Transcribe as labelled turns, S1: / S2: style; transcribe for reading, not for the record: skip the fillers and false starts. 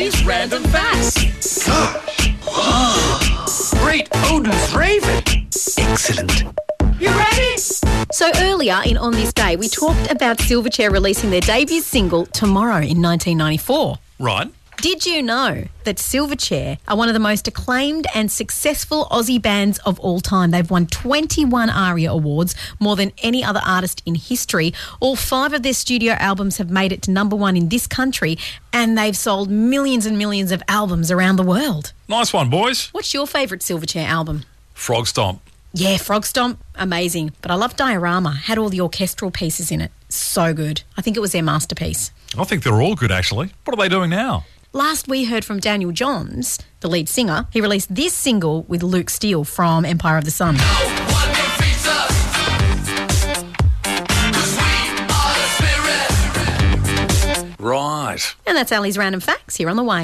S1: Ali's Random Facts. Great Odin's Raven. Excellent. You ready?
S2: So earlier On This Day, we talked about Silverchair releasing their debut single Tomorrow in 1994.
S3: Right.
S2: Did you know that Silverchair are one of the most acclaimed and successful Aussie bands of all time? They've won 21 ARIA awards, more than any other artist in history. All 5 of their studio albums have made it to number 1 in this country, and they've sold millions and millions of albums around the world.
S3: Nice one, boys.
S2: What's your favourite Silverchair album?
S3: Frog Stomp.
S2: Yeah, Frog Stomp, amazing. But I love Diorama, had all the orchestral pieces in it. So good. I think it was their masterpiece.
S3: I think they're all good, actually. What are they doing now?
S2: Last we heard from Daniel Johns, the lead singer. He released this single with Luke Steele from Empire of the Sun.
S3: Right.
S2: And that's Ali's Random Facts here on The Way.